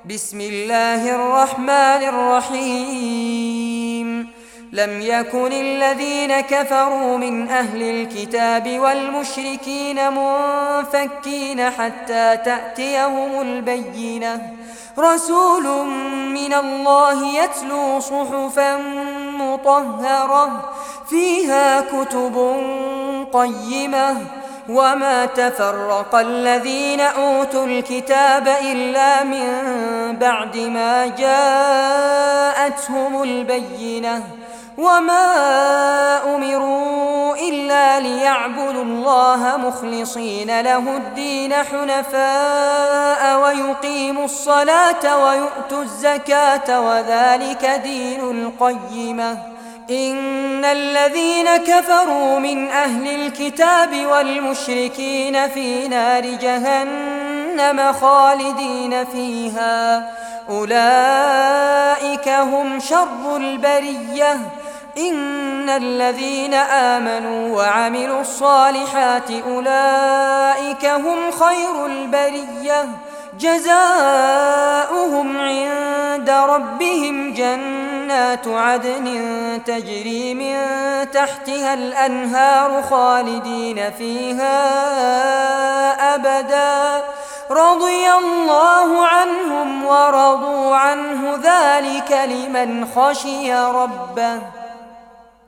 بسم الله الرحمن الرحيم. لم يكن الذين كفروا من أهل الكتاب والمشركين منفكين حتى تأتيهم البينة، رسول من الله يتلو صحفا مطهرة فيها كتب قيمة. وما تفرق الذين أوتوا الكتاب إلا من بعد ما جاءتهم البينة، وما أمروا إلا ليعبدوا الله مخلصين له الدين حنفاء ويقيموا الصلاة ويؤتوا الزكاة وذلك دين القيمة. إن الذين كفروا من أهل الكتاب والمشركين في نار جهنم خالدين فيها، أولئك هم شر البرية. إن الذين آمنوا وعملوا الصالحات أولئك هم خير البرية، جزاؤهم عند ربهم جنات عدن تجري من تحتها الأنهار خالدين فيها أبدا، رضي الله عنهم ورضوا عنه، ذلك لمن خشي ربه.